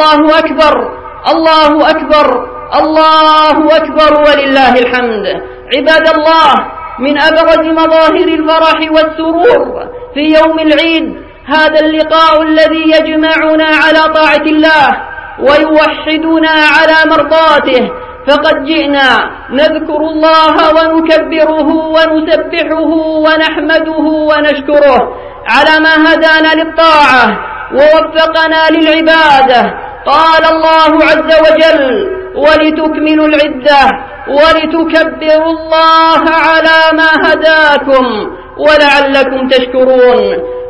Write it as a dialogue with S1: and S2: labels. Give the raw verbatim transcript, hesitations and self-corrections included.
S1: الله أكبر الله أكبر الله أكبر ولله الحمد. عباد الله، من أبرز مظاهر الفرح والسرور في يوم العيد هذا اللقاء الذي يجمعنا على طاعة الله ويوحدنا على مرضاته، فقد جئنا نذكر الله ونكبره ونسبحه ونحمده ونشكره على ما هدانا للطاعة ووفقنا للعبادة. قال الله عز وجل: ولتكملوا العدة ولتكبروا الله على ما هداكم ولعلكم تشكرون.